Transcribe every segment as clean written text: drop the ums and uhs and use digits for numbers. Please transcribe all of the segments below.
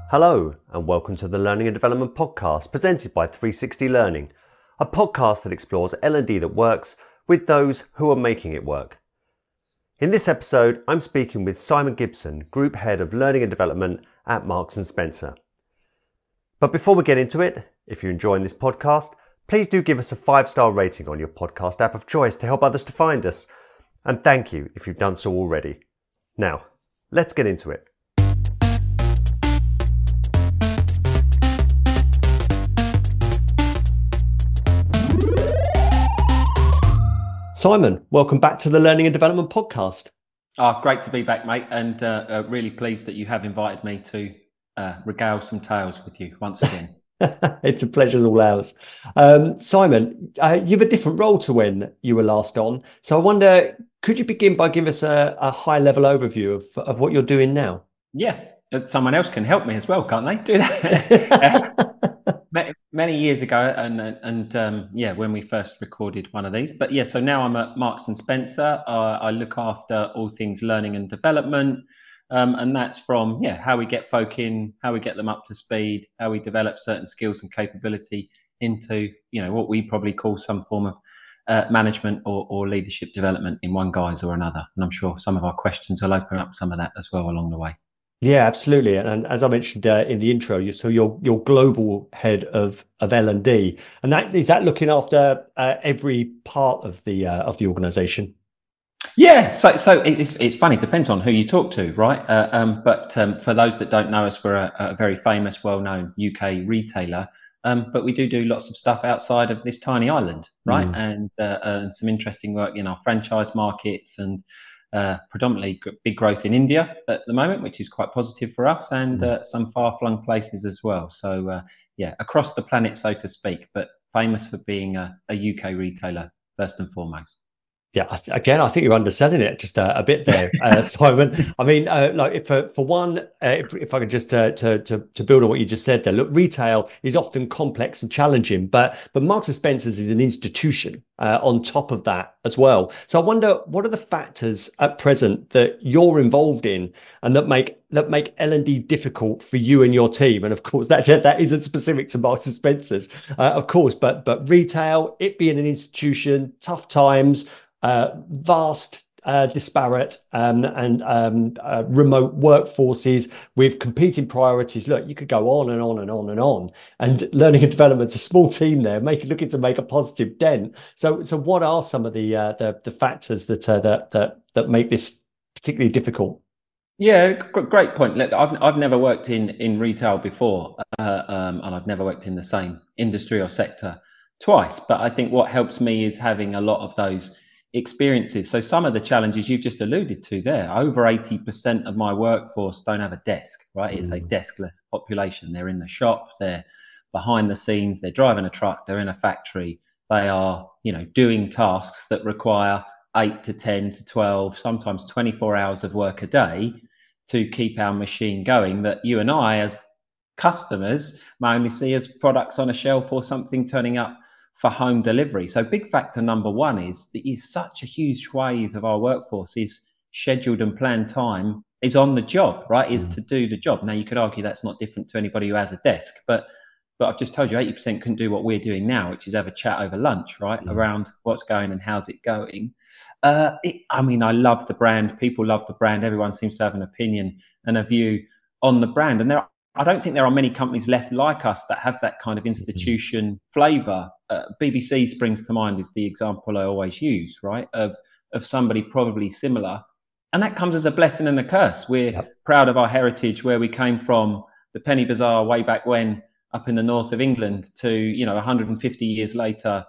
Hello and welcome to the Learning and Development Podcast presented by 360 Learning, a podcast that explores L&D that works with those who are making it work. In this episode, I'm speaking with Simon Gibson, Group Head of Learning and Development at Marks & Spencer. But before we get into it, if you're enjoying this podcast, please do give us a 5-star rating on your podcast app of choice to help others to find us. And thank you if you've done so already. Now, let's get into it. Simon, welcome back to the Learning and Development Podcast. Great to be back, mate, and really pleased that you have invited me to regale some tales with you once again. It's a pleasure all ours. Simon, you have a different role to when you were last on. So I wonder, could you begin by giving us a high-level overview of what you're doing now? Yeah, someone else can help me as well, can't they? Do that. Many years ago, and when we first recorded one of these. But yeah, so now I'm at Marks & Spencer. I look after all things learning and development, and that's from how we get folk in, how we get them up to speed, how we develop certain skills and capability into what we probably call some form of management or leadership development in one guise or another. And I'm sure some of our questions will open up some of that as well along the way. Yeah, absolutely. And as I mentioned in the intro, you're global head of L&D, and is that looking after every part of the organisation? Yeah, so it's funny. It depends on who you talk to, right? But for those that don't know us, we're a very famous, well-known UK retailer. But we do lots of stuff outside of this tiny island, right? And some interesting work in our franchise markets and. Predominantly big growth in India at the moment, which is quite positive for us, and some far-flung places as well. So across the planet, so to speak, but famous for being a UK retailer first and foremost. Yeah, again, I think you're underselling it just a bit there, Simon. I mean, if I could just to build on what you just said there. Look, retail is often complex and challenging, but Marks & Spencer's is an institution on top of that as well. So I wonder, what are the factors at present that you're involved in and that make L&D difficult for you and your team? And of course, that isn't specific to Marks & Spencer's, of course, but retail, it being an institution, tough times. Vast, disparate and remote workforces with competing priorities. Look, you could go on and on and on and on. And learning and development's a small team there, looking to make a positive dent. So what are some of the factors that make this particularly difficult? Yeah, great point. Look, I've never worked in retail before, and I've never worked in the same industry or sector twice. But I think what helps me is having a lot of those experiences. So some of the challenges you've just alluded to there, over 80% of my workforce don't have a desk, right? It's a deskless population. They're in the shop, they're behind the scenes, they're driving a truck, they're in a factory. They are, doing tasks that require 8 to 10 to 12, sometimes 24 hours of work a day to keep our machine going, that you and I as customers may only see as products on a shelf or something turning up for home delivery. So big factor number one is that such a huge swathe of our workforce is scheduled and planned time is on the job, right? Is to do the job. Now you could argue that's not different to anybody who has a desk, but I've just told you 80% couldn't do what we're doing now, which is have a chat over lunch, right? Around what's going and how's it going. I love the brand. People love the brand. Everyone seems to have an opinion and a view on the brand. And I don't think there are many companies left like us that have that kind of institution flavour. BBC springs to mind is the example I always use, right? Of somebody probably similar. And that comes as a blessing and a curse. We're proud of our heritage, where we came from, the penny bazaar way back when, up in the north of England, to 150 years later,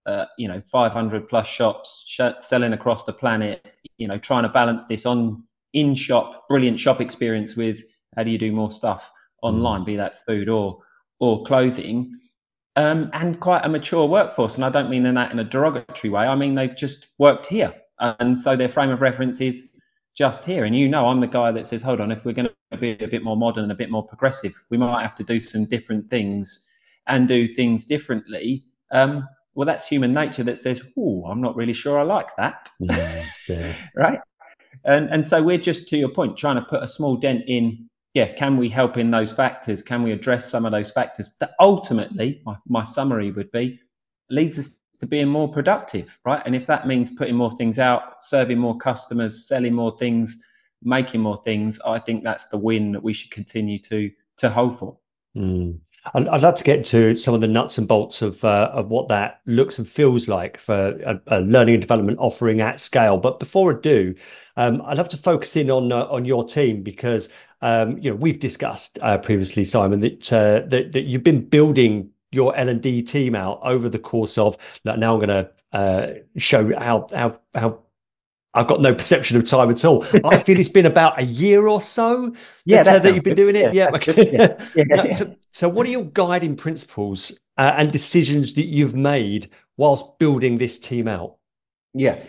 500 plus shops selling across the planet, trying to balance this in shop, brilliant shop experience with how do you do more stuff online, be that food or clothing, and quite a mature workforce. And I don't mean that in a derogatory way. I mean, they've just worked here. And so their frame of reference is just here. And I'm the guy that says, hold on, if we're going to be a bit more modern and a bit more progressive, we might have to do some different things and do things differently. Well, that's human nature that says, oh, I'm not really sure I like that. Yeah. Right. And so we're just, to your point, trying to put a small dent in yeah, can we help in those factors? Can we address some of those factors that ultimately, my summary would be, leads us to being more productive, right? And if that means putting more things out, serving more customers, selling more things, making more things, I think that's the win that we should continue to hope for. Mm. I'd love to get to some of the nuts and bolts of what that looks and feels like for a learning and development offering at scale. But before I do, I'd love to focus in on your team because we've discussed previously, Simon, that you've been building your L&D team out over the course of. Now I'm going to show how I've got no perception of time at all. I feel it's been about a year or so Yeah, that that sounds you've been good. doing it. Yeah, Yeah. good. Yeah, Okay. yeah, Now, yeah. so what are your guiding principles and decisions that you've made whilst building this team out? Yeah,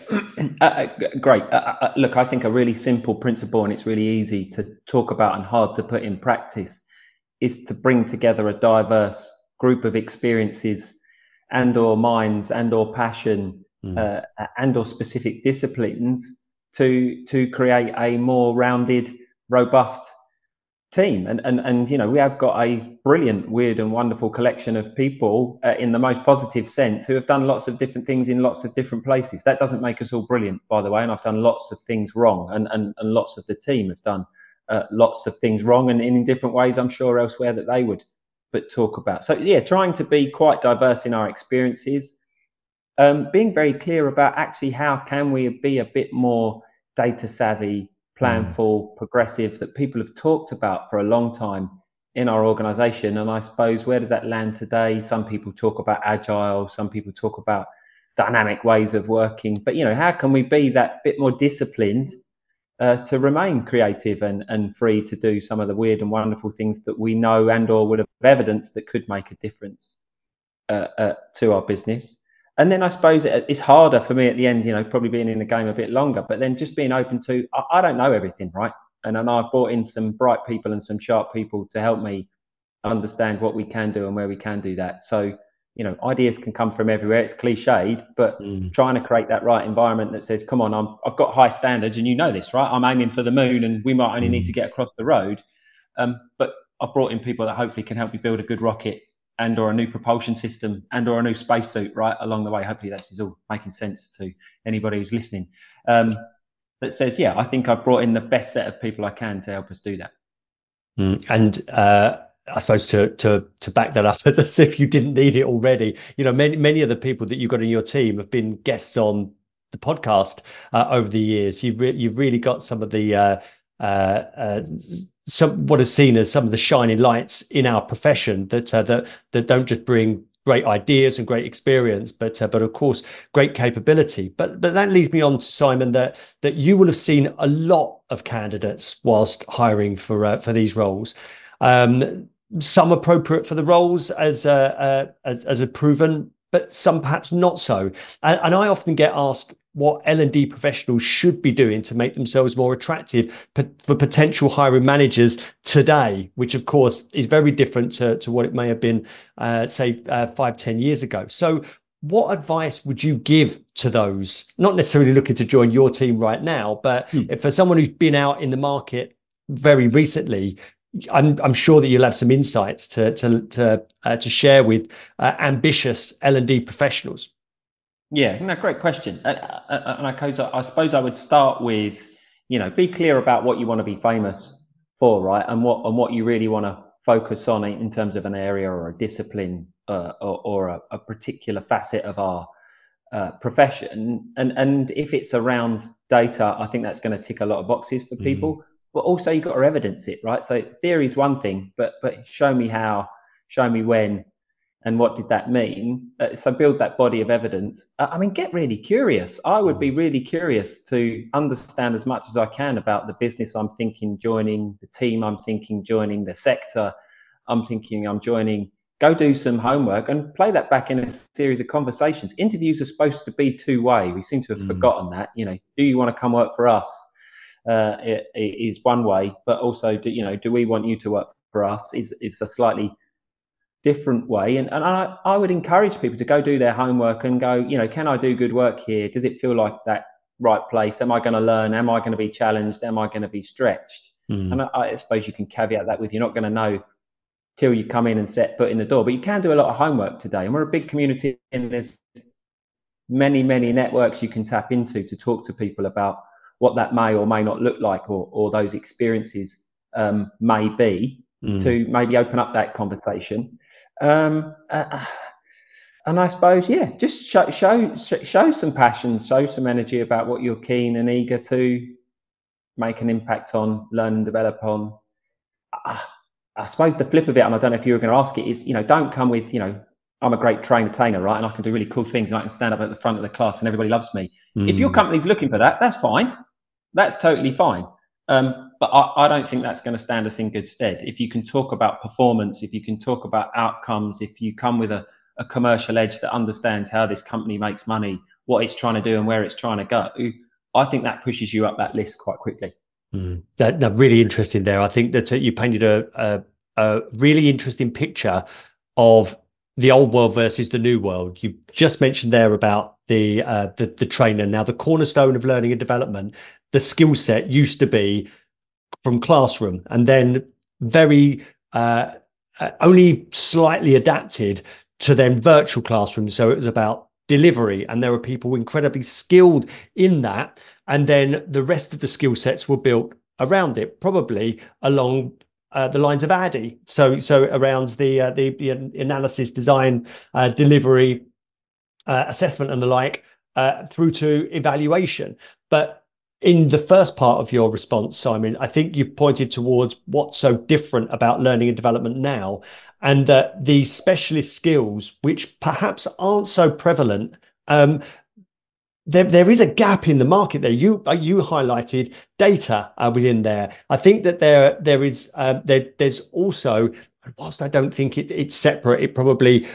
great. Look, I think a really simple principle, and it's really easy to talk about and hard to put in practice, is to bring together a diverse group of experiences and/or minds and/or passion Mm, and/or specific disciplines to create a more rounded, robust team. And we have got a brilliant, weird, and wonderful collection of people in the most positive sense who have done lots of different things in lots of different places. That doesn't make us all brilliant, by the way. And I've done lots of things wrong, and lots of the team have done lots of things wrong, and in different ways, I'm sure elsewhere that they would but talk about. So yeah, trying to be quite diverse in our experiences, being very clear about actually how can we be a bit more data savvy, mm, planful, progressive, that people have talked about for a long time in our organization. And I suppose, where does that land today? Some people talk about agile, some people talk about dynamic ways of working, but how can we be that bit more disciplined to remain creative and free to do some of the weird and wonderful things that we know and/or would have evidence that could make a difference to our business. And then I suppose it's harder for me at the end, probably being in the game a bit longer, but then just being open to, I don't know everything, right? And then I've brought in some bright people and some sharp people to help me understand what we can do and where we can do that. So, ideas can come from everywhere. It's cliched, but mm. trying to create that right environment that says, come on, I've got high standards, and this, right? I'm aiming for the moon, and we might only need to Mm. get across the road. But I've brought in people that hopefully can help me build a good rocket and/or a new propulsion system and/or a new spacesuit right along the way. Hopefully this is all making sense to anybody who's listening. That says, yeah, I think I've brought in the best set of people I can to help us do that. And I suppose to back that up, as if you didn't need it already, many of the people that you've got in your team have been guests on the podcast over the years. You've really got some of the some what is seen as some of the shining lights in our profession that don't just bring great ideas and great experience, but of course great capability. But that leads me on to Simon, that you will have seen a lot of candidates whilst hiring for these roles. Some appropriate for the roles as a proven, but some perhaps not so. And I often get asked what L&D professionals should be doing to make themselves more attractive for potential hiring managers today, which of course is very different to what it may have been, say, 5, 10 years ago. So what advice would you give to those, not necessarily looking to join your team right now, but if for someone who's been out in the market very recently? I'm sure that you'll have some insights to share with ambitious L&D professionals. Yeah, no, great question. And I suppose I would start with, be clear about what you want to be famous for, right? And what you really want to focus on in terms of an area or a discipline or a particular facet of our profession. And if it's around data, I think that's going to tick a lot of boxes for Mm, people. But also you've got to evidence it, right? So theory is one thing, but show me how, show me when, and what did that mean? So build that body of evidence. I mean, get really curious. I would be mm, really curious to understand as much as I can about the business I'm thinking joining, the team I'm thinking joining, the sector I'm thinking I'm joining. Go do some homework and play that back in a series of conversations. Interviews are supposed to be two-way. We seem to have mm, forgotten that. Do you want to come work for us? It is one way, but also, do we want you to work for us? Is a slightly different way. And I would encourage people to go do their homework and go, can I do good work here? Does it feel like that right place? Am I going to learn? Am I going to be challenged? Am I going to be stretched? Mm. And I suppose you can caveat that with, you're not going to know till you come in and set foot in the door, but you can do a lot of homework today. And we're a big community, and there's many networks you can tap into to talk to people about what that may or may not look like, or those experiences may be, to maybe open up that conversation. And I suppose, yeah, just show some passion, show some energy about what you're keen and eager to make an impact on, learn and develop on. I suppose the flip of it, and I don't know if you were going to ask it, is, don't come with, I'm a great trainer, right? And I can do really cool things, and I can stand up at the front of the class and everybody loves me. If your company's looking for that, that's fine. That's totally fine. But I don't think that's going to stand us in good stead. If you can talk about performance, if you can talk about outcomes, if you come with a commercial edge that understands how this company makes money, what it's trying to do and where it's trying to go, I think that pushes you up that list quite quickly. That really interesting there. I think that you painted a really interesting picture of the old world versus the new world. You just mentioned there about the trainer. Now, the cornerstone of learning and development, the skill set used to be from classroom, and then very only slightly adapted to then virtual classrooms. So it was about delivery, and there were people incredibly skilled in that, and then the rest of the skill sets were built around it, probably along the lines of ADDIE. So around the analysis, design, delivery, assessment, and the like, through to evaluation. But in the first part of your response, Simon, I think you pointed towards what's so different about learning and development now, and that the specialist skills, which perhaps aren't so prevalent, there is a gap in the market there. You highlighted data within there. I think that there's also, whilst I don't think it's separate, it probably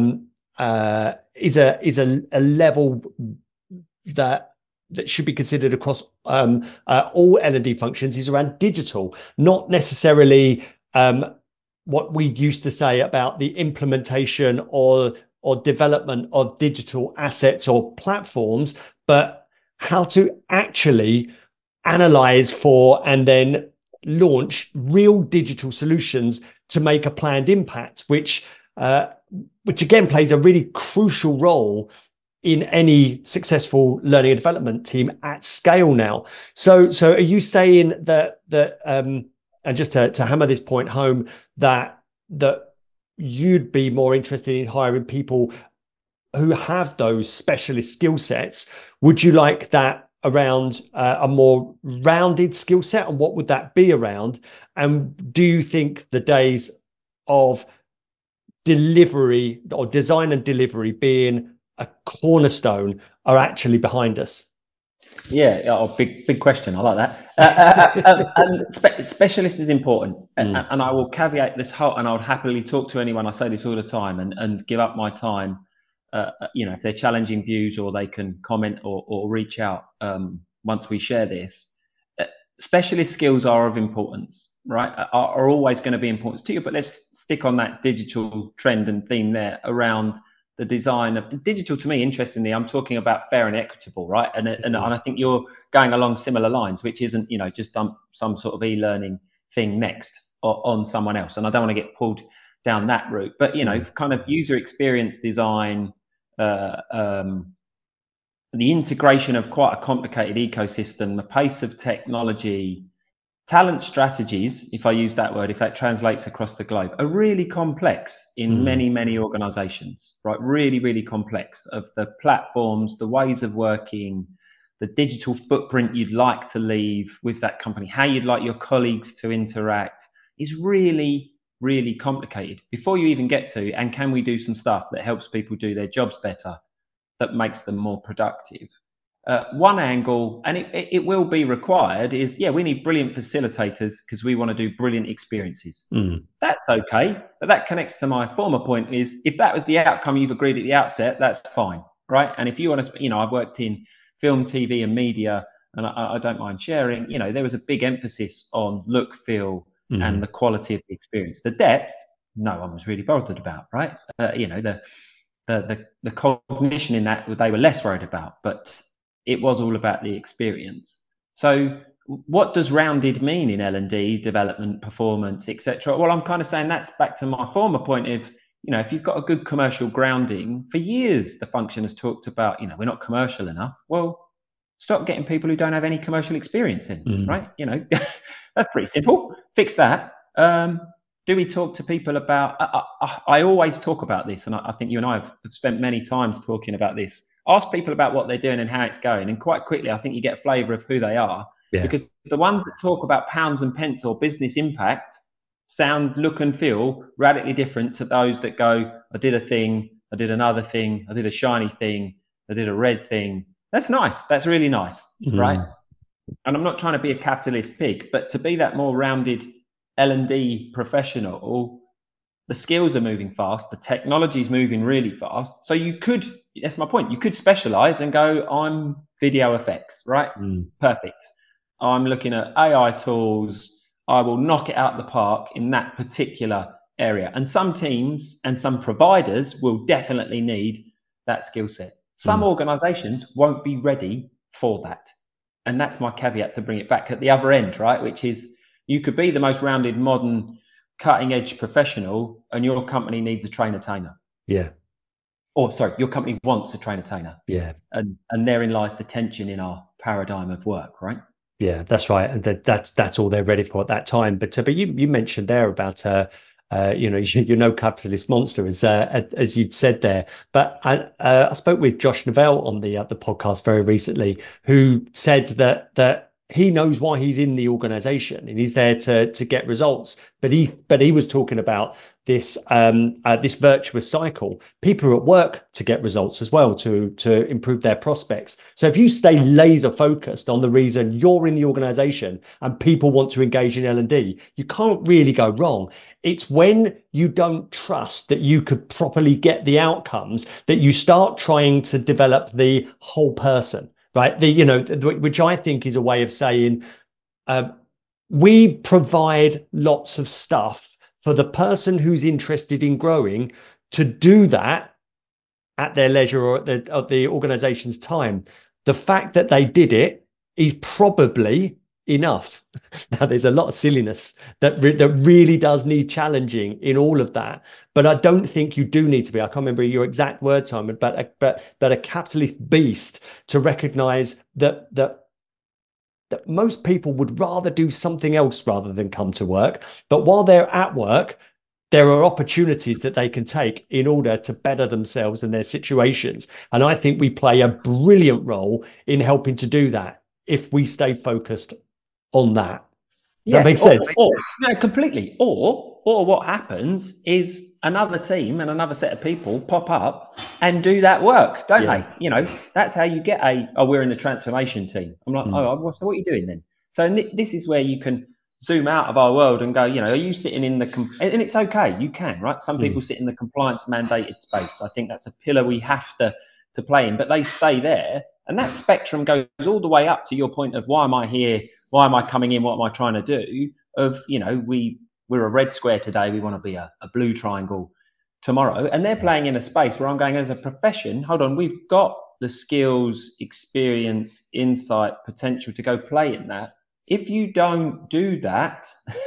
is a level that should be considered across all L&D functions, is around digital, not necessarily what we used to say about the implementation or development of digital assets or platforms, but how to actually analyze for and then launch real digital solutions to make a planned impact, which again plays a really crucial role in any successful learning and development team at scale now. So are you saying that and just to hammer this point home, that you'd be more interested in hiring people who have those specialist skill sets? Would you like that around a more rounded skill set, and what would that be around? And do you think the days of delivery or design and delivery being a cornerstone are actually behind us? Yeah, big question. I like that. Specialist is important, and I will caveat this whole. And I would happily talk to anyone. I say this all the time, and give up my time. If they're challenging views, or they can comment or reach out once we share this. Specialist skills are of importance, right? Are always going to be important to you. But let's stick on that digital trend and theme there around the design of digital. To me, interestingly, I'm talking about fair and equitable, right? And I think you're going along similar lines, which isn't, just dump some sort of e-learning thing next on someone else. And I don't want to get pulled down that route, but kind of user experience design, the integration of quite a complicated ecosystem, the pace of technology, talent strategies, if I use that word, if that translates across the globe, are really complex in many organizations, right? Really complex, of the platforms, the ways of working, the digital footprint you'd like to leave with that company, how you'd like your colleagues to interact, is really complicated before you even get to, and can we do some stuff that helps people do their jobs better, that makes them more productive? One angle, and it will be required, is, we need brilliant facilitators because we want to do brilliant experiences. That's okay, but that connects to my former point, is if that was the outcome you've agreed at the outset, that's fine, right? And if you want to, I've worked in film, TV and media, and I don't mind sharing, there was a big emphasis on look, feel, and the quality of the experience. The depth, no one was really bothered about, right? The cognition in that, they were less worried about, but it was all about the experience. So what does rounded mean in L&D, development, performance, etc.? Well, I'm kind of saying that's back to my former point of, if you've got a good commercial grounding, for years the function has talked about, we're not commercial enough. Well, stop getting people who don't have any commercial experience in, right? That's pretty simple. Fix that. Do we talk to people about, I always talk about this, and I think you and I have spent many times talking about this. Ask people about what they're doing and how it's going. And quite quickly, I think you get a flavour of who they are. Yeah. Because the ones that talk about pounds and pence or business impact sound, look and feel radically different to those that go, I did a thing, I did another thing, I did a shiny thing, I did a red thing. That's nice. That's really nice, right? And I'm not trying to be a capitalist pig, but to be that more rounded L&D professional, the skills are moving fast, the technology is moving really fast. So you could, that's my point, you could specialize and go, I'm video effects, right? Perfect. I'm looking at AI tools. I will knock it out the park in that particular area. And some teams and some providers will definitely need that skill set. Some organizations won't be ready for that. And that's my caveat to bring it back at the other end, right? Which is, you could be the most rounded, modern, cutting edge professional and your company needs a trainer. Yeah. Or sorry, your company wants a trainer. Yeah. And therein lies the tension in our paradigm of work, right? Yeah, that's right. And that's all they're ready for at that time. But you mentioned there about you're no capitalist monster, as you'd said there. But I spoke with Josh Novell on the podcast very recently, who said that he knows why he's in the organization and he's there to get results. But he was talking about this this virtuous cycle. People are at work to get results as well, to improve their prospects. So if you stay laser focused on the reason you're in the organization and people want to engage in L&D, you can't really go wrong. It's when you don't trust that you could properly get the outcomes that you start trying to develop the whole person, right? Which I think is a way of saying we provide lots of stuff for the person who's interested in growing to do that at their leisure or at the organization's time. The fact that they did it is probably enough. Now, there's a lot of silliness that really does need challenging in all of that. But I don't think you do need to be, I can't remember your exact word, Simon, but a capitalist beast to recognize that most people would rather do something else rather than come to work. But while they're at work, there are opportunities that they can take in order to better themselves and their situations. And I think we play a brilliant role in helping to do that if we stay focused on that. Does that make sense? No, completely. Or what happens is another team and another set of people pop up and do that work, don't they? That's how you get we're in the transformation team. I'm like, so what are you doing then? So this is where you can zoom out of our world and go, are you sitting in and it's okay, you can, right? Some people sit in the compliance mandated space. I think that's a pillar we have to play in, but they stay there. And that spectrum goes all the way up to your point of why am I here? Why am I coming in? What am I trying to do? Of, we're a red square today. We want to be a blue triangle tomorrow. And they're playing in a space where I'm going, as a profession, hold on, we've got the skills, experience, insight, potential to go play in that. If you don't do that,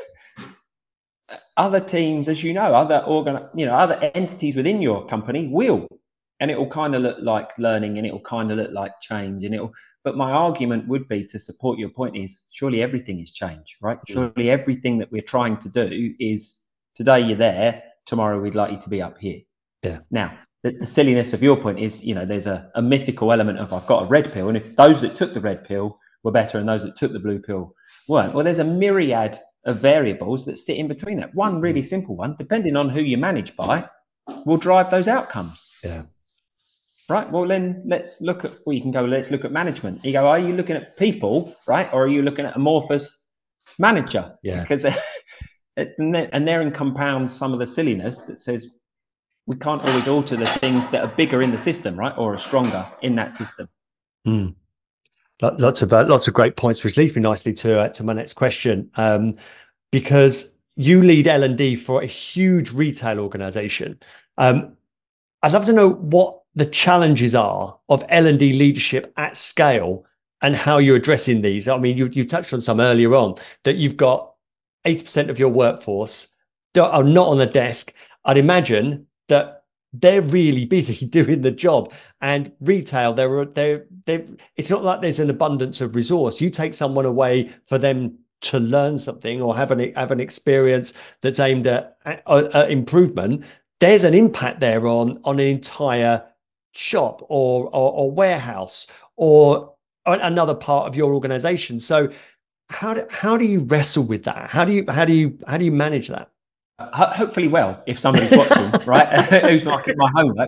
other teams, as other entities within your company will. And it will kind of look like learning and it will kind of look like change but my argument would be, to support your point, is surely everything is change, right? Surely everything that we're trying to do is, today you're there, tomorrow we'd like you to be up here. Yeah. Now, the silliness of your point is, there's a mythical element of I've got a red pill, and if those that took the red pill were better and those that took the blue pill weren't, well, there's a myriad of variables that sit in between that. One really simple one, depending on who you manage by, will drive those outcomes. Yeah. Right. Well, then let's look at let's look at management. You go, are you looking at people, right? Or are you looking at amorphous manager? Yeah. Because and therein compounds some of the silliness that says we can't always alter the things that are bigger in the system, right? Or are stronger in that system. Lots of great points, which leads me nicely to my next question. Because you lead L&D for a huge retail organization. I'd love to know what the challenges are of L&D leadership at scale and how you're addressing these. I mean, you touched on some earlier on, that you've got 80% of your workforce that are not on the desk. I'd imagine that they're really busy doing the job. And retail, it's not like there's an abundance of resource. You take someone away for them to learn something or have an experience that's aimed at improvement. There's an impact there on an entire shop or warehouse or another part of your organization. So how do you wrestle with that? How do you manage that? Hopefully, well, if somebody's watching, right, who's marking my homework,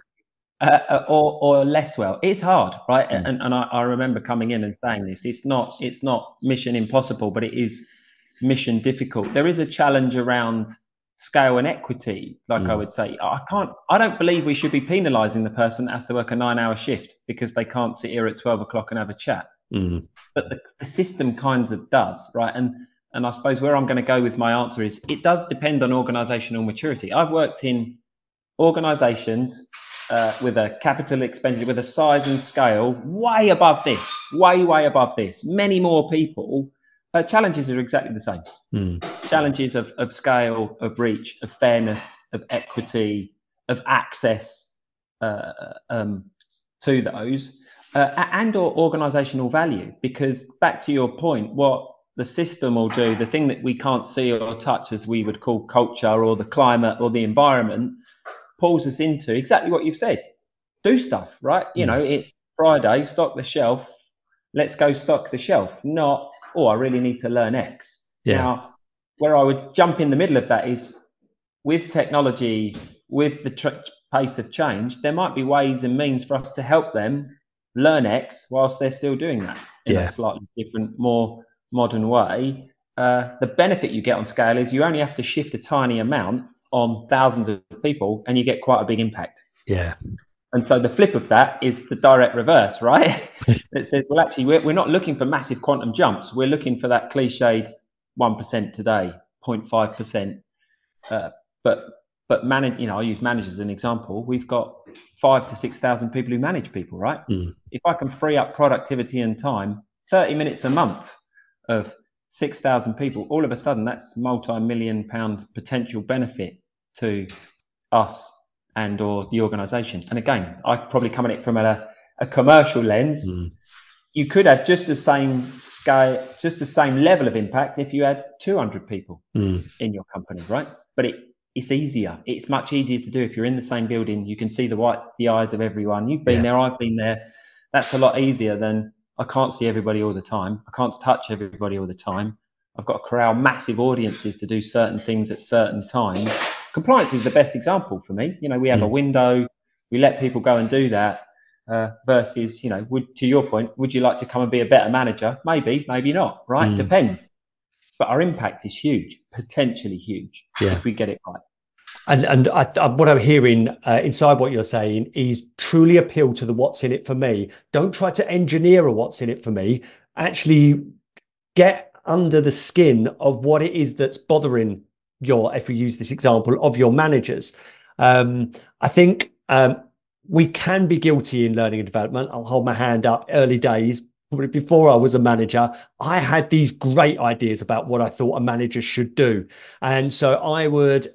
or less well. It's hard, right? And I remember coming in and saying this. It's not mission impossible, but it is mission difficult. There is a challenge around scale and equity. Like I would say, I don't believe we should be penalising the person that has to work a 9-hour shift because they can't sit here at 12 o'clock and have a chat. But the system kind of does, right? And I suppose where I'm going to go with my answer is it does depend on organisational maturity. I've worked in organisations with a capital expenditure, with a size and scale way above this, way above this. Many more people. Challenges are exactly the same. Challenges of scale, of reach, of fairness, of equity, of access to those, and or organisational value. Because back to your point, what the system will do, the thing that we can't see or touch, as we would call culture or the climate or the environment, pulls us into exactly what you've said. Do stuff, right? You know, it's Friday, stock the shelf. Let's go stock the shelf. Not, oh, I really need to learn X. Now, where I would jump in the middle of that is with technology, with the pace of change, there might be ways and means for us to help them learn X whilst they're still doing that in a slightly different, more modern way. The benefit you get on scale is you only have to shift a tiny amount on thousands of people and you get quite a big impact. And so the flip of that is the direct reverse, right? It says, well, actually, we're not looking for massive quantum jumps. We're looking for that cliched 1% today, 0.5%. But manage, you know, I use manage as an example. We've got 5,000 to 6,000 people who manage people, right? If I can free up productivity and time, 30 minutes a month of 6,000 people, all of a sudden that's multi-million-pound potential benefit to us and or the organization. And again, I probably come at it from a commercial lens. You could have just the same scale, just the same level of impact if you had 200 people in your company, right? But it's easier. It's much easier to do if you're in the same building. You can see the eyes of everyone. You've been there, I've been there. That's a lot easier than I can't see everybody all the time. I can't touch everybody all the time. I've got to corral massive audiences to do certain things at certain times. Compliance is the best example for me. You know, we have a window, we let people go and do that, versus, you know, to your point, would you like to come and be a better manager? Maybe, maybe not, right? Depends. But our impact is huge, potentially huge, if we get it right. And what I'm hearing inside what you're saying is truly appeal to the what's in it for me. Don't try to engineer a what's in it for me. Actually get under the skin of what it is that's bothering if we use this example, of your managers. I think we can be guilty in learning and development. I'll hold my hand up. Early days, before I was a manager, I had these great ideas about what I thought a manager should do. And so I would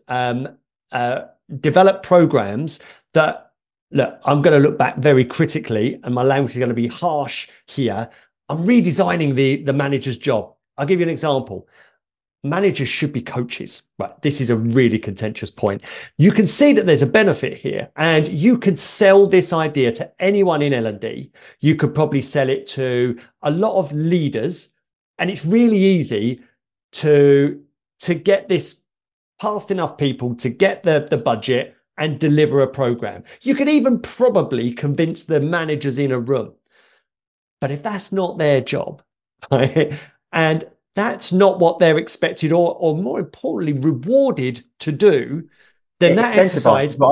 develop programs that, look, I'm going to look back very critically, and my language is going to be harsh here. I'm redesigning the manager's job. I'll give you an example. Managers should be coaches, right? This is a really contentious point. You can see that there's a benefit here, and you could sell this idea to anyone in L&D. You could probably sell it to a lot of leaders, and it's really easy to get this past enough people to get the budget and deliver a program. You could even probably convince the managers in a room. But if that's not their job, right, and that's not what they're expected or more importantly rewarded to do, then that exercise is,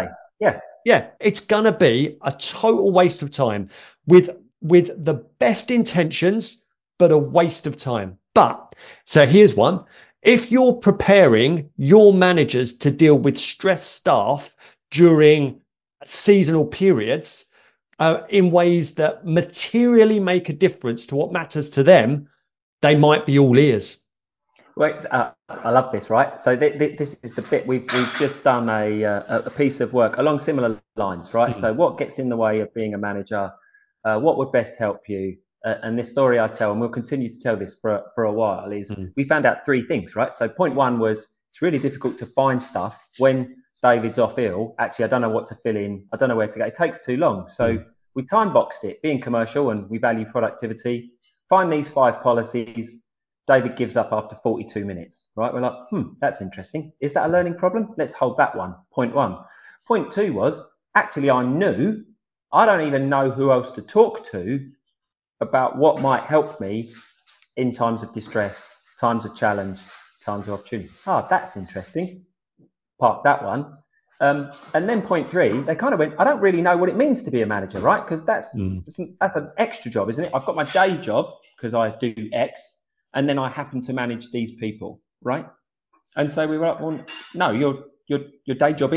it's gonna be a total waste of time with the best intentions, but a waste of time. But so here's one. If you're preparing your managers to deal with stressed staff during seasonal periods, in ways that materially make a difference to what matters to them, they might be all ears. Well, I love this, right? So this is the bit we've just done a piece of work along similar lines, right? So what gets in the way of being a manager? What would best help you? And this story I tell, and we'll continue to tell this for a while, is we found out three things, right? So point one was it's really difficult to find stuff when David's off ill. Actually, I don't know what to fill in. I don't know where to go. It takes too long. So we time boxed it, being commercial and we value productivity. Find these 5 policies. David gives up after 42 minutes, right? We're like, that's interesting. Is that a learning problem? Let's hold that one. Point one. Point two was, actually, I knew I don't even know who else to talk to about what might help me in times of distress, times of challenge, times of opportunity. Oh, that's interesting. Park that one. And then point three, they kind of went, I don't really know what it means to be a manager, right? Because that's an extra job, isn't it? I've got my day job because I do X, and then I happen to manage these people, right? And so we were like, well, no, your day job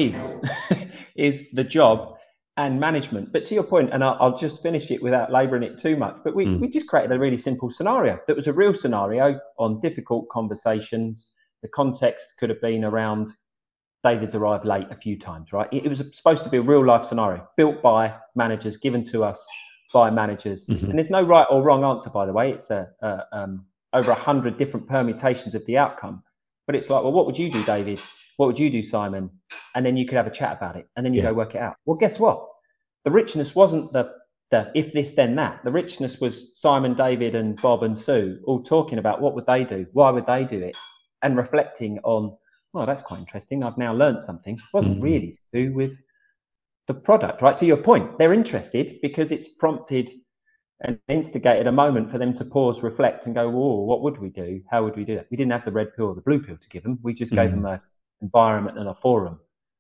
is the job and management. But to your point, and I'll just finish it without labouring it too much, but we just created a really simple scenario that was a real scenario on difficult conversations. The context could have been around David's arrived late a few times, right? It was supposed to be a real life scenario built by managers, given to us by managers. And there's no right or wrong answer, by the way. It's over 100 different permutations of the outcome. But it's like, well, what would you do, David? What would you do, Simon? And then you could have a chat about it, and then you go work it out. Well, guess what? The richness wasn't the if this, then that. The richness was Simon, David, and Bob and Sue all talking about what would they do? Why would they do it? And reflecting on, well, that's quite interesting. I've now learned something. It wasn't really to do with the product, right? To your point, they're interested because it's prompted and instigated a moment for them to pause, reflect, and go, whoa, what would we do? How would we do that? We didn't have the red pill or the blue pill to give them. We just gave them an environment and a forum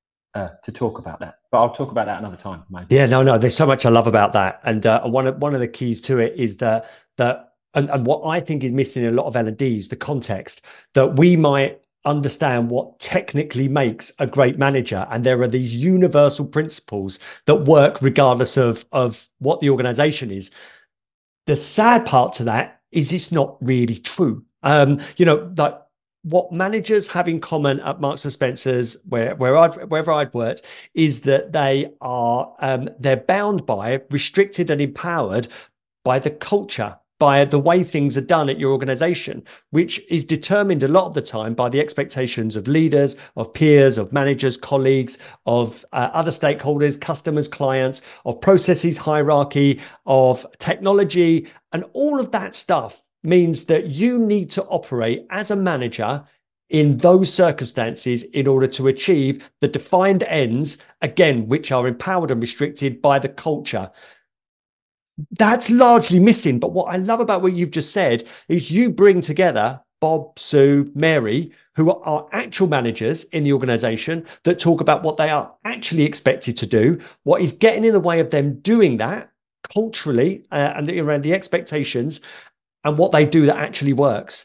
to talk about that. But I'll talk about that another time, maybe. Yeah, no, there's so much I love about that. And one of the keys to it is that and what I think is missing in a lot of L&Ds, the context, that we might understand what technically makes a great manager, and there are these universal principles that work regardless of what the organization is. The sad part to that is it's not really true. Like what managers have in common at Marks and Spencer's, wherever I'd worked, is that they are they're bound by, restricted and empowered by the culture, by the way things are done at your organization, which is determined a lot of the time by the expectations of leaders, of peers, of managers, colleagues, of other stakeholders, customers, clients, of processes, hierarchy, of technology. And all of that stuff means that you need to operate as a manager in those circumstances in order to achieve the defined ends, again, which are empowered and restricted by the culture. That's largely missing. But what I love about what you've just said is you bring together Bob, Sue, Mary, who are actual managers in the organization, that talk about what they are actually expected to do, what is getting in the way of them doing that culturally, and around the expectations, and what they do that actually works.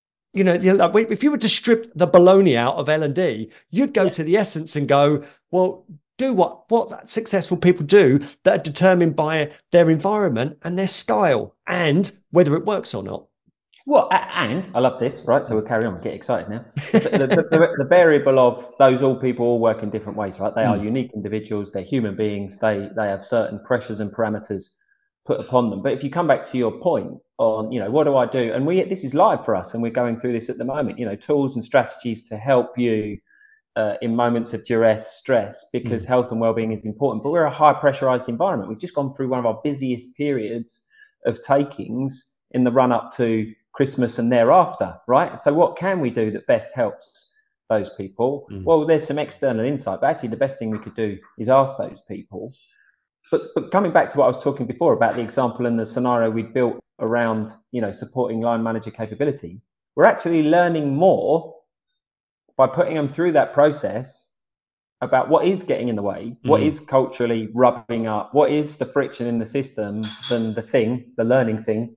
Like if you were to strip the baloney out of L&D, you'd go to the essence and go, well, do what successful people do that are determined by their environment and their style and whether it works or not. Well, and I love this, right? So we'll carry on, get excited now. The variable of those all people all work in different ways, right? They are unique individuals, they're human beings, they have certain pressures and parameters put upon them. But if you come back to your point on, what do I do? And this is live for us, and we're going through this at the moment, tools and strategies to help you in moments of duress, stress, because health and well-being is important. But we're a high pressurized environment. We've just gone through one of our busiest periods of takings in the run-up to Christmas and thereafter, right? So what can we do that best helps those people? Well, there's some external insight, but actually the best thing we could do is ask those people. But coming back to what I was talking before about the example and the scenario we built around, supporting line manager capability, we're actually learning more by putting them through that process about what is getting in the way, what is culturally rubbing up, what is the friction in the system, than the learning thing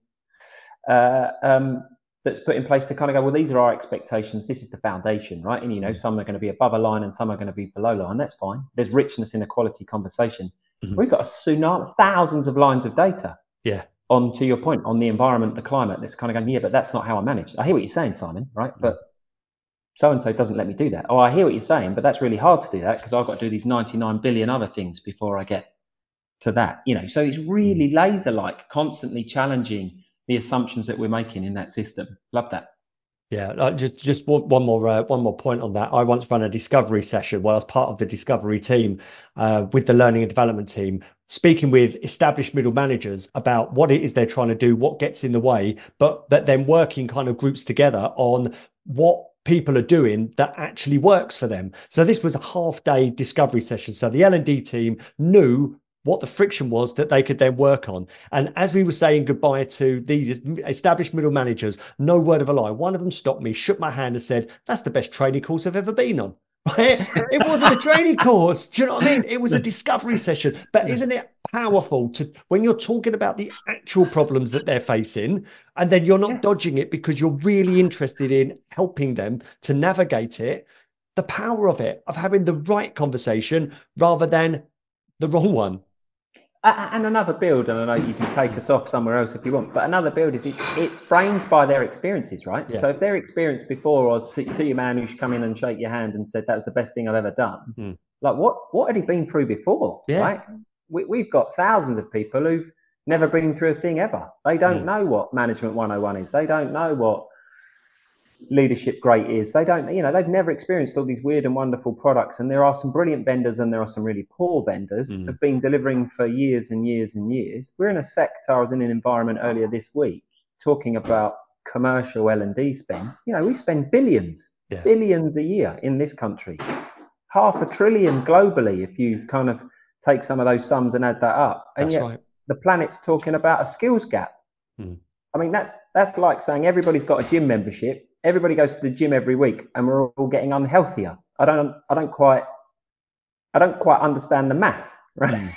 that's put in place to kind of go, well, these are our expectations. This is the foundation, right? And, some are going to be above a line and some are going to be below line. That's fine. There's richness in a quality conversation. Mhm. We've got a tsunami, thousands of lines of data Yeah. on, to your point, on the environment, the climate. That's kind of going, yeah, but that's not how I manage. I hear what you're saying, Simon, right? But so and so doesn't let me do that. Oh, I hear what you're saying, but that's really hard to do that because I've got to do these 99 billion other things before I get to that. So it's really laser like, constantly challenging the assumptions that we're making in that system. Love that. Yeah, just one more point on that. I once ran a discovery session where I was part of the discovery team with the learning and development team, speaking with established middle managers about what it is they're trying to do, what gets in the way, but that then working kind of groups together on what people are doing that actually works for them. So this was a half-day discovery session. So the L&D team knew what the friction was that they could then work on. And as we were saying goodbye to these established middle managers, no word of a lie, one of them stopped me, shook my hand and said, "That's the best training course I've ever been on." Right? It wasn't a training course. Do you know what I mean? It was a discovery session. But isn't it powerful to when you're talking about the actual problems that they're facing, and then you're not dodging it because you're really interested in helping them to navigate it, the power of it, of having the right conversation rather than the wrong one. And another build, and I know you can take us off somewhere else if you want, but another build is it's framed by their experiences, right? Yeah. So if their experience before was to your man who's come in and shake your hand and said that was the best thing I've ever done, like what had he been through before, right? We've got thousands of people who've never been through a thing ever. They don't know what Management 101 is. They don't know what leadership great is. They don't, they've never experienced all these weird and wonderful products. And there are some brilliant vendors and there are some really poor vendors have been delivering for years and years and years. We're in a sector, I was in an environment earlier this week talking about commercial L&D spend. We spend billions a year in this country, $500 billion globally if you kind of take some of those sums and add that up. And yet the planet's talking about a skills gap. I mean, that's like saying everybody's got a gym membership, everybody goes to the gym every week, and we're all getting unhealthier. I don't quite understand the math, right?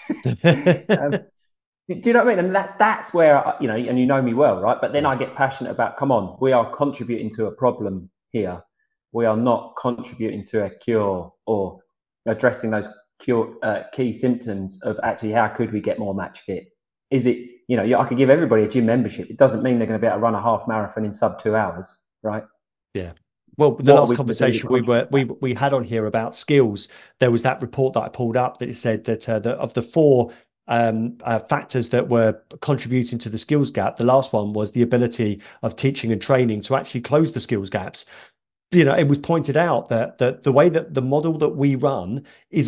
Do you know what I mean? And that's where and you know me well, right? But then I get passionate about, come on, we are contributing to a problem here. We are not contributing to a cure or addressing those key symptoms of actually how could we get more match fit. Is it, I could give everybody a gym membership. It doesn't mean they're going to be able to run a half marathon in sub 2 hours, right? Yeah. Well, the last conversation we had on here about skills, there was that report that I pulled up that it said that of the four factors that were contributing to the skills gap, the last one was the ability of teaching and training to actually close the skills gaps. It was pointed out that the way that the model that we run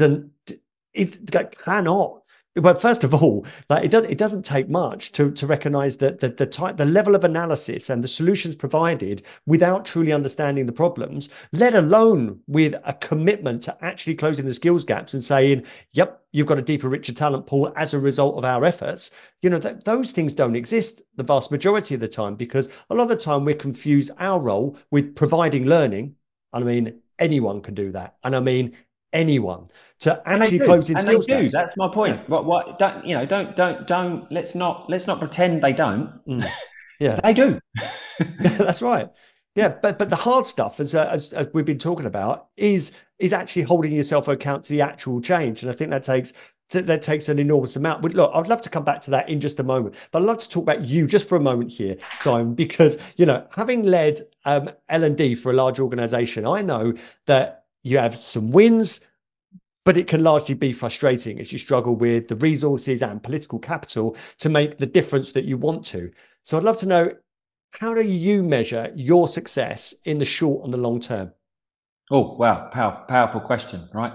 cannot. But first of all, like it doesn't take much to recognize that the level of analysis and the solutions provided without truly understanding the problems, let alone with a commitment to actually closing the skills gaps and saying, yep, you've got a deeper, richer talent pool as a result of our efforts. Those things don't exist the vast majority of the time, because a lot of the time we're confused our role with providing learning. And I mean, anyone can do that. And I mean, anyone to actually close in skills gaps. That's my point. Yeah. What don't let's not pretend they don't. Yeah, they do. That's right. Yeah, but the hard stuff, as we've been talking about, is actually holding yourself account to the actual change, and I think that takes an enormous amount. But look, I'd love to come back to that in just a moment, but I'd love to talk about you just for a moment here, Simon, because having led L&D for a large organization, I know that you have some wins, but it can largely be frustrating as you struggle with the resources and political capital to make the difference that you want to. So I'd love to know, how do you measure your success in the short and the long term? Oh, wow. Powerful question, right?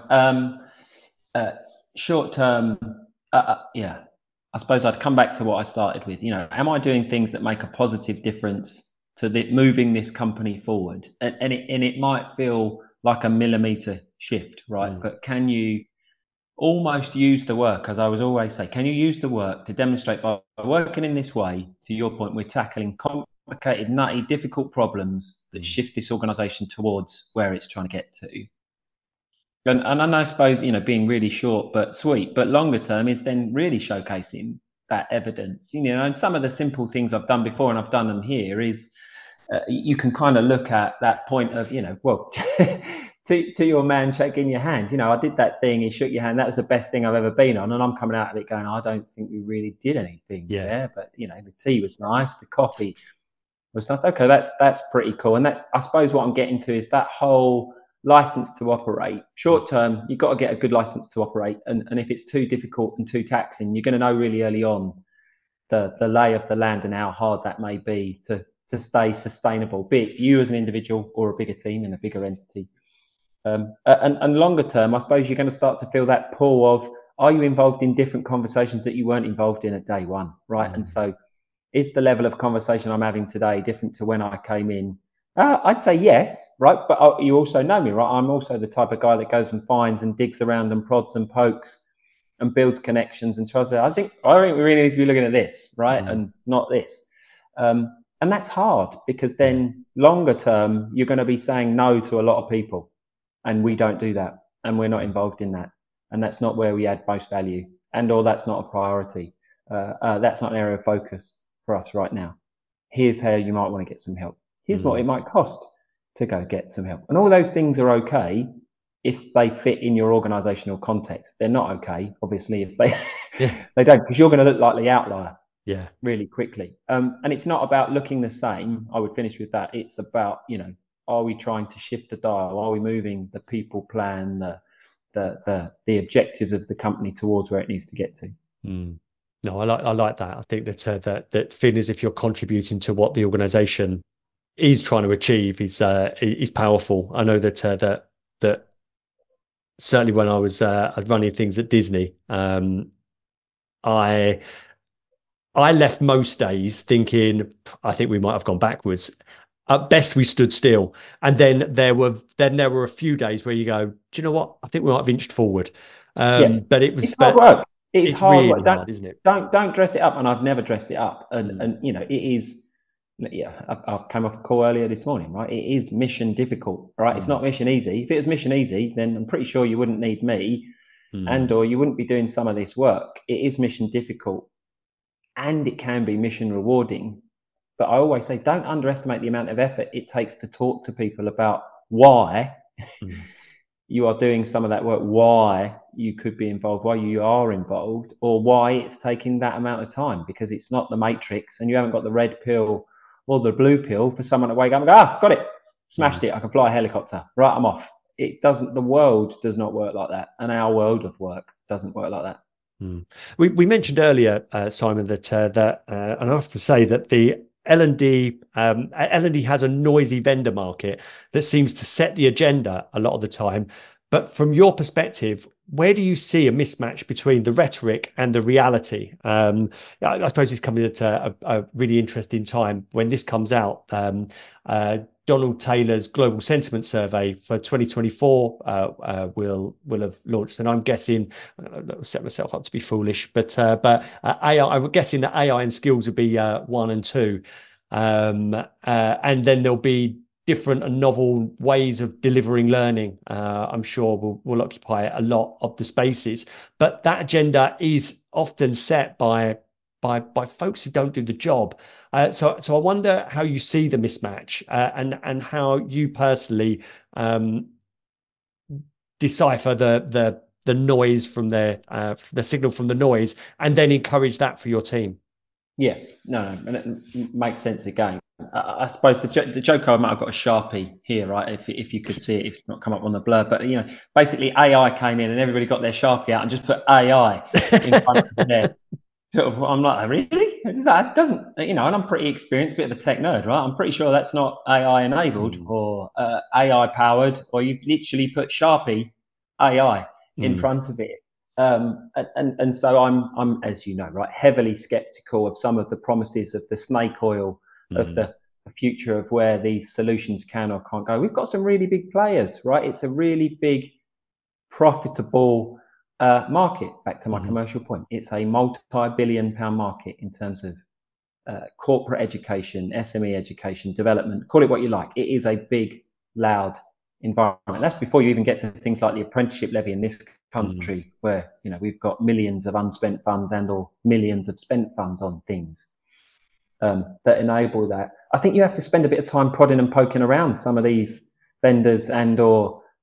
Short term, yeah. I suppose I'd come back to what I started with. Am I doing things that make a positive difference to moving this company forward? And it might feel like a millimeter shift, right? But can you almost use the work, as I was always say, can you use the work to demonstrate by working in this way, to your point, we're tackling complicated, nutty, difficult problems that shift this organization towards where it's trying to get to. And I suppose, being really short but sweet, but longer term is then really showcasing that evidence, and some of the simple things I've done before, and I've done them here, is you can kind of look at that point of, well, to your man shaking your hand, you know, I did that thing. He shook your hand. That was the best thing I've ever been on. And I'm coming out of it going, I don't think we really did anything Yeah. there. But you know, the tea was nice. The coffee was nice. Okay, that's pretty cool. And that's, I suppose, what I'm getting to is that whole license to operate. Short term, you've got to get a good license to operate. And if it's too difficult and too taxing, you're going to know really early on the lay of the land and how hard that may be to stay sustainable, be it you as an individual or a bigger team and a bigger entity. And longer term, I suppose you're going to start to feel that pull of, are you involved in different conversations that you weren't involved in at day one, right? And so is the level of conversation I'm having today different to when I came in? I'd say yes, right? But you also know me, right? I'm also the type of guy that goes and finds and digs around and prods and pokes and builds connections and tries to, I think we really need to be looking at this, right? And not this. And that's hard, because then longer term, you're going to be saying no to a lot of people. And we don't do that. And we're not involved in that. And that's not where we add most value. And or that's not a priority. That's not an area of focus for us right now. Here's how you might want to get some help. Here's what it might cost to go get some help. And all those things are okay if they fit in your organizational context. They're not okay, obviously, if they don't, because you're going to look like the outlier really quickly. And it's not about looking the same. I would finish with that. It's about, you know, are we trying to shift the dial? Are we moving the people plan, the objectives of the company towards where it needs to get to? No, I like that. I think that Finn, is if you're contributing to what the organization is trying to achieve, is powerful. I know that certainly when I was running things at Disney, I left most days thinking, I think we might have gone backwards. At best, we stood still, and then there were a few days where you go, do you know what? I think we might have inched forward. But it was hard work. It's hard really work. hard, isn't it? Don't dress it up, and I've never dressed it up. And you know, it is. Yeah, I came off a call earlier this morning, right? It is mission difficult, right? It's not mission easy. If it was mission easy, then I'm pretty sure you wouldn't need me, and or you wouldn't be doing some of this work. It is mission difficult, and it can be mission rewarding. But I always say, don't underestimate the amount of effort it takes to talk to people about why you are doing some of that work, why you could be involved, why you are involved, or why it's taking that amount of time, because it's not the Matrix and you haven't got the red pill or the blue pill for someone to wake up and go, got it, smashed it, I can fly a helicopter, right, I'm off. It doesn't, the world does not work like that. And our world of work doesn't work like that. We mentioned earlier, Simon, that and I have to say that the L&D has a noisy vendor market that seems to set the agenda a lot of the time. But from your perspective, where do you see a mismatch between the rhetoric and the reality? I suppose it's coming at a really interesting time when this comes out. Donald Taylor's Global Sentiment Survey for 2024 will have launched, and I'm guessing, I'll set myself up to be foolish, but AI, I'm guessing that AI and skills will be 1 and 2, and then there'll be different and novel ways of delivering learning. I'm sure will occupy a lot of the spaces, but that agenda is often set by folks who don't do the job. So I wonder how you see the mismatch, and how you personally decipher the noise from the signal from the noise, and then encourage that for your team. Yeah, no, and it makes sense again. I suppose the joke, I might have got a Sharpie here, right? If you could see it, if it's not come up on the blur, but you know, basically AI came in and everybody got their Sharpie out and just put AI in front of their. Sort of, I'm like, really? That doesn't, you know, and I'm pretty experienced, bit of a tech nerd, right? I'm pretty sure that's not AI enabled or AI powered, or you literally put Sharpie AI in front of it. And so I'm, as you know, right, heavily skeptical of some of the promises of the snake oil of the future of where these solutions can or can't go. We've got some really big players, right? It's a really big, profitable market. Back to my commercial point, it's a multi-billion-pound market in terms of corporate education, SME education, development, call it what you like. It is a big, loud environment. That's before you even get to things like the apprenticeship levy in this country, where, you know, we've got millions of unspent funds and or millions of spent funds on things that enable that. I think you have to spend a bit of time prodding and poking around some of these vendors and or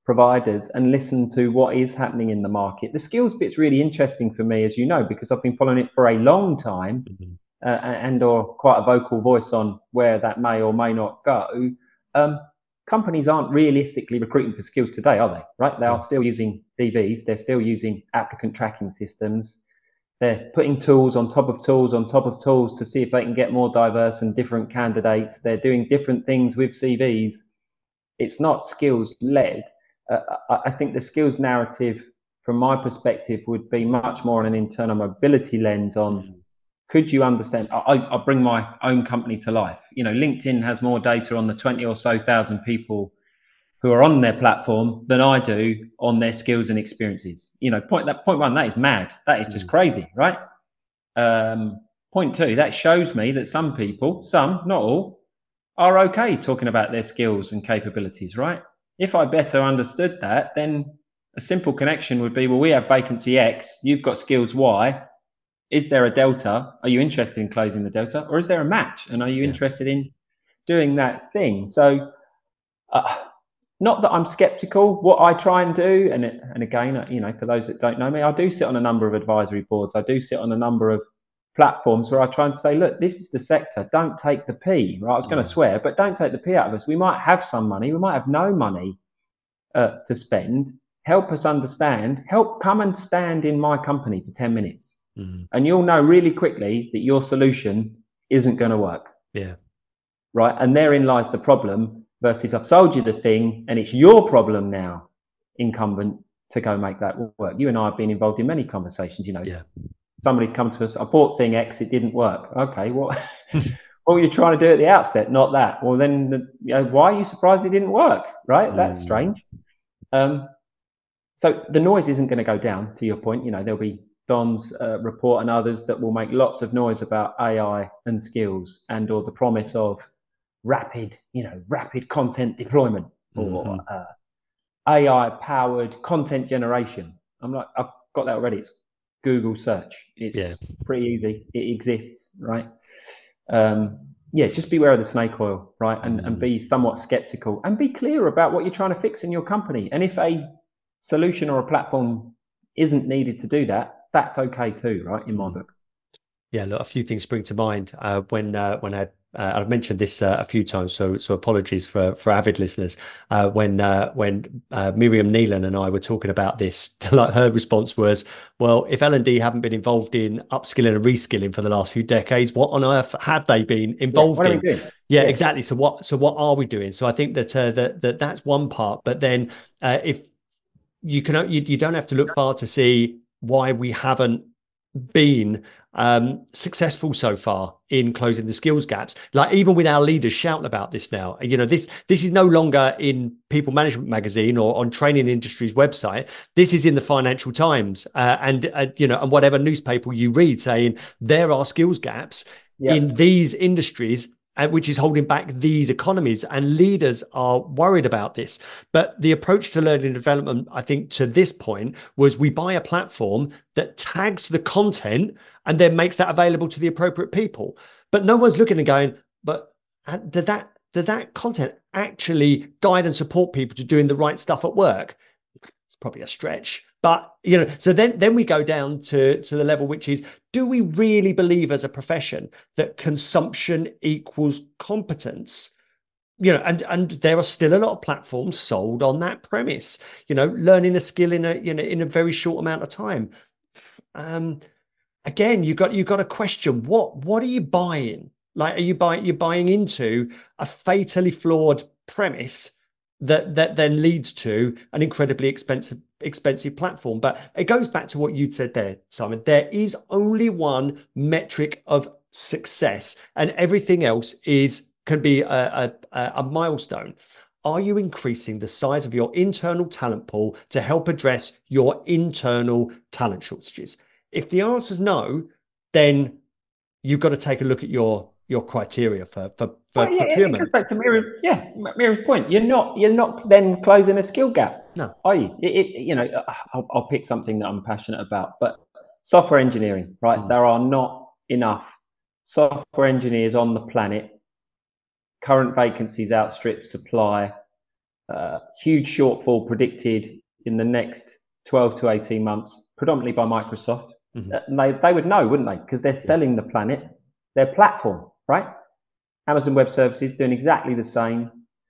providers and listen to what is happening in the market. The skills bit's really interesting for me, as you know, because I've been following it for a long time, and or quite a vocal voice on where that may or may not go. Companies aren't realistically recruiting for skills today, are they? Right? They are still using DVs. They're still using applicant tracking systems. They're putting tools on top of tools on top of tools to see if they can get more diverse and different candidates. They're doing different things with CVs. It's not skills led. I think the skills narrative, from my perspective, would be much more on an internal mobility lens on, could you understand? I bring my own company to life. You know, LinkedIn has more data on the 20 or so thousand people who are on their platform than I do on their skills and experiences. You know, point one, that is mad. That is just crazy, right? Point two, that shows me that some people, some, not all, are okay talking about their skills and capabilities, right? If I better understood that, then a simple connection would be, well, we have vacancy X, you've got skills Y. Is there a delta? Are you interested in closing the delta? Or is there a match? And are you interested in doing that thing? So, not that I'm skeptical. What I try and do, and again, you know, for those that don't know me, I do sit on a number of advisory boards. I do sit on a number of platforms where I try and say, look, this is the sector. Don't take the P. Right? I was going to swear, but don't take the P out of us. We might have some money. We might have no money to spend. Help us understand. Help come and stand in my company for 10 minutes. And you'll know really quickly that your solution isn't going to work. Yeah. Right. And therein lies the problem, versus I've sold you the thing and it's your problem now, incumbent, to go make that work. You and I have been involved in many conversations, you know. Yeah. Somebody's come to us, I bought thing X, it didn't work. Okay, what were you trying to do at the outset? Not that. Well, then why are you surprised it didn't work? Right? That's strange. So the noise isn't going to go down, to your point. You know, there'll be Don's report and others that will make lots of noise about AI and skills, and or the promise of rapid content deployment, or AI powered content generation. I'm like, I've got that already. It's Google search. It's pretty easy. It exists, right? Just beware of the snake oil, right? And be somewhat skeptical, and be clear about what you're trying to fix in your company. And if a solution or a platform isn't needed to do that, that's okay too, right? In my book. Yeah, look, a few things spring to mind when I've mentioned this a few times, so apologies for avid listeners. When Miriam Nealon and I were talking about this, like, her response was, well, if L&D haven't been involved in upskilling and reskilling for the last few decades, what on earth have they been involved in? Yeah, exactly. So what are we doing? So I think that that's one part. But then if you don't have to look far to see why we haven't been successful so far in closing the skills gaps. Like, even with our leaders shouting about this now, you know, this is no longer in People Management magazine or on Training Industry's website. This is in the Financial Times and whatever newspaper you read, saying there are skills gaps in these industries, which is holding back these economies, and leaders are worried about this. But the approach to learning and development, I think, to this point, was we buy a platform that tags the content and then makes that available to the appropriate people. But no one's looking and going, but does that content actually guide and support people to doing the right stuff at work? It's probably a stretch. But, you know, so then we go down to the level, which is, do we really believe as a profession that consumption equals competence? You know, and there are still a lot of platforms sold on that premise. You know, learning a skill in a very short amount of time. Again, you've got to question what are you buying? Like, you're buying into a fatally flawed premise that then leads to an incredibly expensive platform. But it goes back to what you said there, Simon. There is only one metric of success, and everything else can be a milestone. Are you increasing the size of your internal talent pool to help address your internal talent shortages? If the answer is no, then you've got to take a look at your criteria for procurement. It goes back to Miriam's point. You're not then closing a skill gap. No, are you? I'll pick something that I'm passionate about, but software engineering, right? There are not enough software engineers on the planet. Current vacancies outstrip supply. huge shortfall predicted in the next 12 to 18 months, predominantly by Microsoft. Mm-hmm. They would know, wouldn't they? Because they're selling the planet, their platform, right? Amazon Web Services doing exactly the same.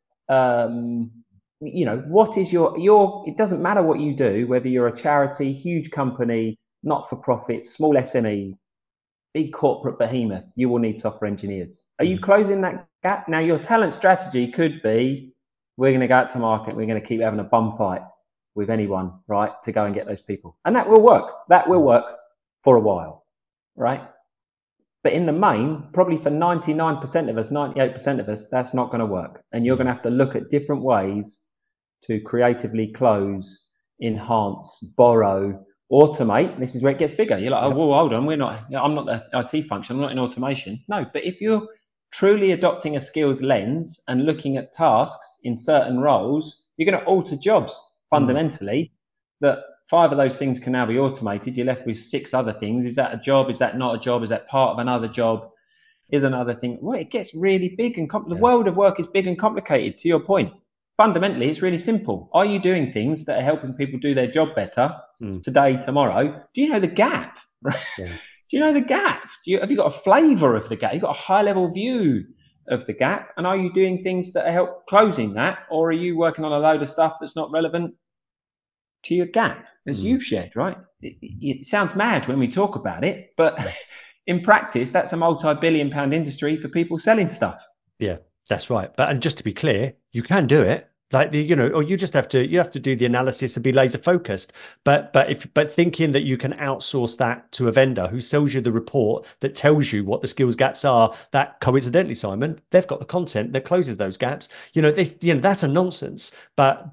What is your? It doesn't matter what you do, whether you're a charity, huge company, not for profit, small SME, big corporate behemoth. You will need software engineers. Are you closing that gap? Now, your talent strategy could be: we're going to go out to market. We're going to keep having a bum fight with anyone, right, to go and get those people, and that will work. That will work for a while, right? But in the main, probably for 99% of us, 98% of us, that's not going to work. And you're going to have to look at different ways to creatively close, enhance, borrow, automate. This is where it gets bigger. You're like, oh, well, hold on, I'm not the IT function, I'm not in automation. No, but if you're truly adopting a skills lens and looking at tasks in certain roles, you're going to alter jobs fundamentally that 5 of those things can now be automated. You're left with 6 other things. Is that a job? Is that not a job? Is that part of another job? Is another thing? Well, it gets really big and the world of work is big and complicated. To your point, fundamentally, it's really simple. Are you doing things that are helping people do their job better today, tomorrow? Do you know the gap? Right? Yeah. Do you know the gap? Have you got a flavour of the gap? You've got a high-level view of the gap, and are you doing things that help closing that, or are you working on a load of stuff that's not relevant to your gap, as you've shared, right? It sounds mad when we talk about it, but in practice, that's a multi-billion-pound industry for people selling stuff. Yeah, that's right. And just to be clear, you can do it. Like or you just have to do the analysis and be laser focused. But thinking that you can outsource that to a vendor who sells you the report that tells you what the skills gaps are, that coincidentally, Simon, they've got the content that closes those gaps. That's a nonsense. But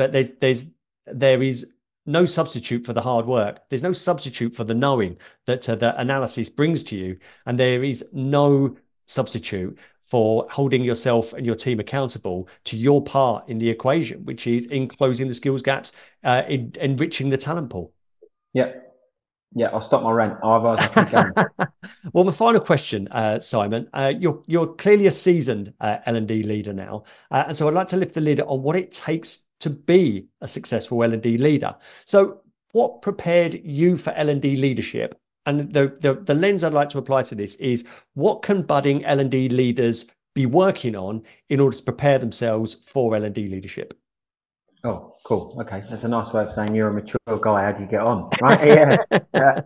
there is no substitute for the hard work. There's no substitute for the knowing that the analysis brings to you, and there is no substitute for holding yourself and your team accountable to your part in the equation, which is in closing the skills gaps, in enriching the talent pool. Yeah. I'll stop my rant. Otherwise, I keep going. Well, the final question, Simon, you're clearly a seasoned L&D leader now, and so I'd like to lift the lid on what it takes to be a successful L&D leader. So, what prepared you for L&D leadership? And the lens I'd like to apply to this is, what can budding L&D leaders be working on in order to prepare themselves for L&D leadership? Oh, cool. Okay, that's a nice way of saying you're a mature guy. How do you get on? Right? Yeah.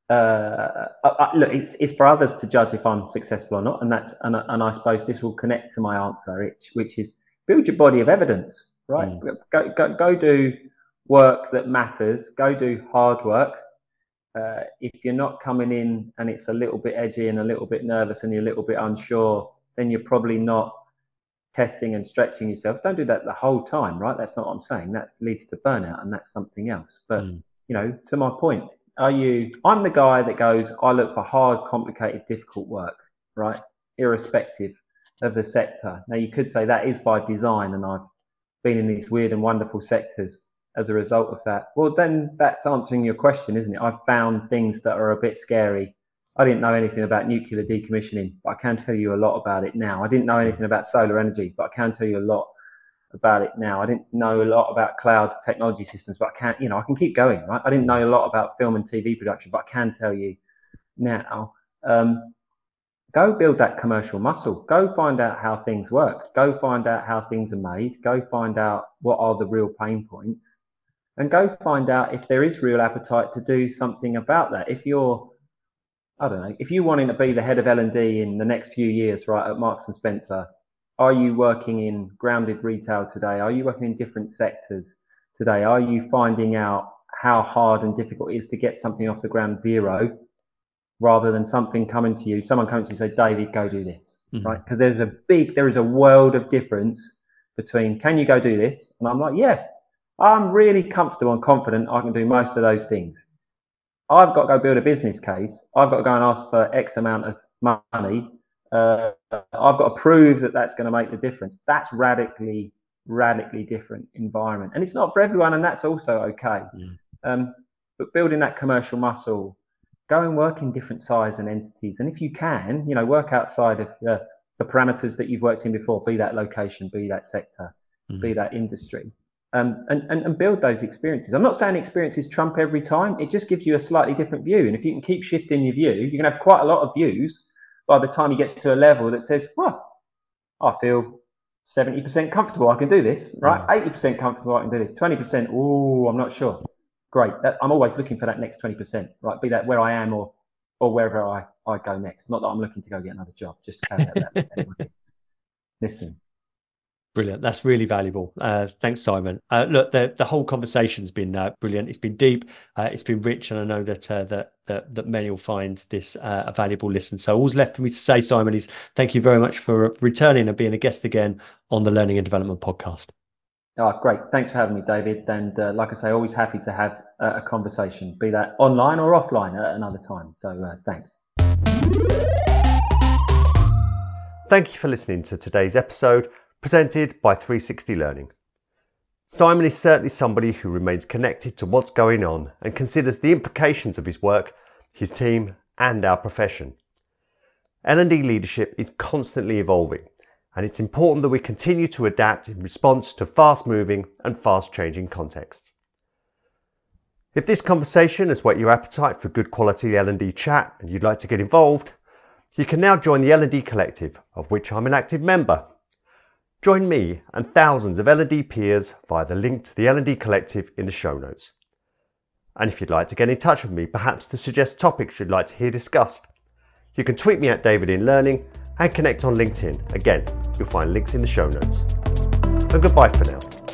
Look, it's for others to judge if I'm successful or not, and I suppose this will connect to my answer, which is build your body of evidence. Right? Go do work that matters. Go do hard work. If you're not coming in and it's a little bit edgy and a little bit nervous and you're a little bit unsure, then you're probably not testing and stretching yourself. Don't do that the whole time, right? That's not what I'm saying. That leads to burnout, and that's something else. But to my point, I'm the guy that goes, I look for hard, complicated, difficult work, right? Irrespective of the sector. Now, you could say that is by design, and I've been in these weird and wonderful sectors as a result of that. Well, then that's answering your question, isn't it? I've found things that are a bit scary. I didn't know anything about nuclear decommissioning, but I can tell you a lot about it now. I didn't know anything about solar energy, but I can tell you a lot about it now. I didn't know a lot about cloud technology systems, but I can keep going, right? I didn't know a lot about film and TV production, but I can tell you now. Go build that commercial muscle. Go find out how things work. Go find out how things are made. Go find out what are the real pain points, and go find out if there is real appetite to do something about that. If you're wanting to be the head of L&D in the next few years, right, at Marks and Spencer, are you working in grounded retail today? Are you working in different sectors today? Are you finding out how hard and difficult it is to get something off the ground zero, rather than someone coming to you and say, David, go do this, right? Because there is a world of difference between, can you go do this? And I'm like, yeah, I'm really comfortable and confident I can do most of those things. I've got to go build a business case. I've got to go and ask for X amount of money. I've got to prove that that's going to make the difference. That's radically different environment. And it's not for everyone, and that's also okay. But building that commercial muscle, go and work in different size and entities. And if you can, work outside of the parameters that you've worked in before, be that location, be that sector. be that industry, and build those experiences. I'm not saying experiences trump every time. It just gives you a slightly different view. And if you can keep shifting your view, you can have quite a lot of views by the time you get to a level that says, well, I feel 70% comfortable, I can do this, right? 80% comfortable, I can do this. 20%, oh, I'm not sure. Great. I'm always looking for that next 20%, right? Be that where I am or wherever I go next. Not that I'm looking to go get another job, just to caveat that. Listening. Brilliant. That's really valuable. Thanks, Simon. Look, the whole conversation's been brilliant. It's been deep. It's been rich, and I know that many will find this a valuable listen. So all's left for me to say, Simon, is thank you very much for returning and being a guest again on the Learning and Development Podcast. Oh, great. Thanks for having me, David. And like I say, always happy to have a conversation, be that online or offline at another time. So thanks. Thank you for listening to today's episode, presented by 360 Learning. Simon is certainly somebody who remains connected to what's going on and considers the implications of his work, his team, and our profession. L&D leadership is constantly evolving, and it's important that we continue to adapt in response to fast-moving and fast-changing contexts. If this conversation has whet your appetite for good quality L&D chat and you'd like to get involved, you can now join the L&D Collective, of which I'm an active member. Join me and thousands of L&D peers via the link to the L&D Collective in the show notes. And if you'd like to get in touch with me, perhaps to suggest topics you'd like to hear discussed, you can tweet me at David in Learning and connect on LinkedIn. Again, you'll find links in the show notes. And goodbye for now.